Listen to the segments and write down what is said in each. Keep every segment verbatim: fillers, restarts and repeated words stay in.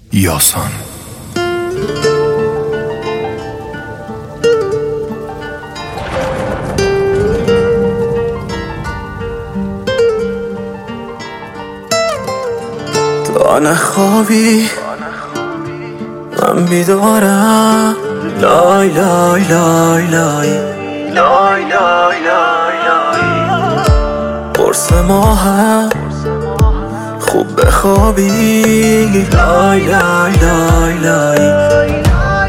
یاسان. تا نخوابی من بیدارم، لای لای لای لای لای لای لای قرص ما هم خوب بخوابی، لای لای لای لای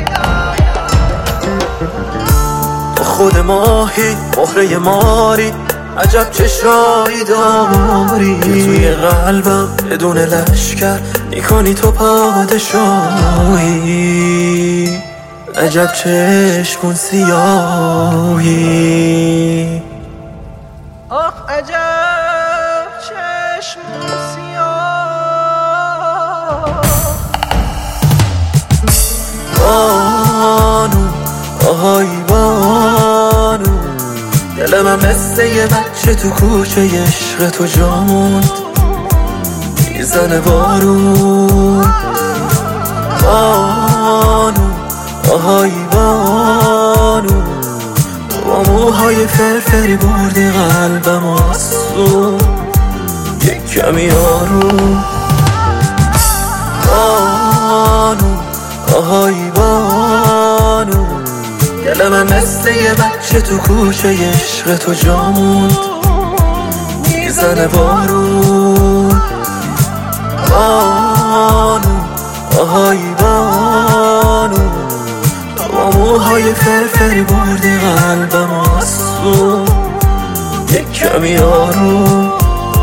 تو خود ماهی مهره ماری، عجب چشایی داری که توی قلبم بدون لشکر میکنی تو پادشاهی، عجب چشمون سیاهی، آخ عجب چشمون سیاه. بانو آهای بانو، دل من مثل یه بچه تو کوچه عشق تو جا موند، میزنه بارون. بانو آهای بانو، با موهای فرفری بردی قلبم آسون، یک کمی آروم. بانو آهای بانو، دل من مثل یه بچه تو کوچه عشق تو جا موند، میزنه بارون. بانو آهای بانو، با موهای فرفری بردی قلبم آسون، یک کمی آروم.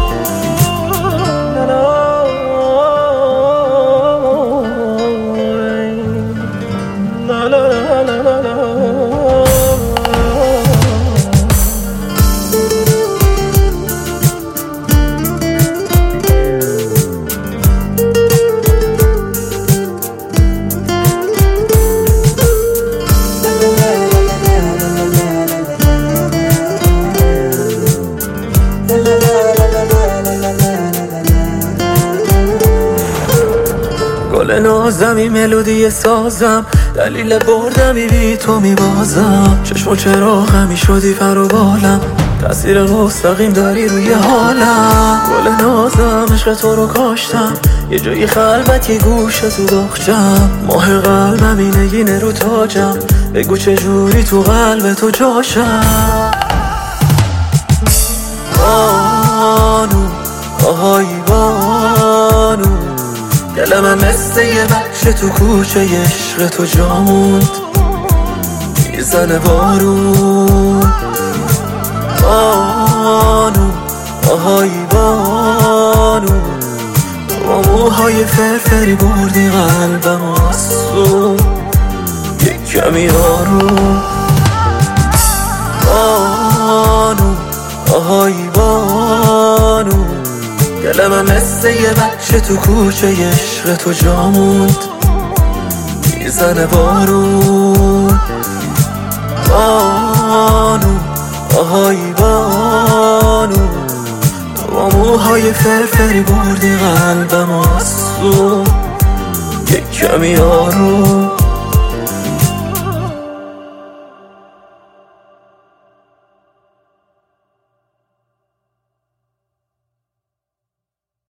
گل نازمی ملودی سازم، دلیل بردمی بی تو میبازم، چشم و چراغ همی شدی پر و بالم، تأثیر مستقیم داری روی حالم. گل نازم عشق تو رو کاشتم، یه جایی خلوتی گوش تو باخچم، ماه قلبم این نگینه رو تاجم، بگو چجوری تو قلب تو جاشم. بانو آهای بانو، دل من مثل یه بچه تو کوچه عشق تو جا موند، میزنه بارون. بانو آهای بانو، با موهای فرفری بردی قلبم آسون، یک کمی آروم. بانو آهای بانو، دل من مثل یه بچه تو کوچه عشق تو جا موند، میزنه بارون. بانو آهای بانو، با موهای فرفری بردی قلبم آسون، یک کمی آروم.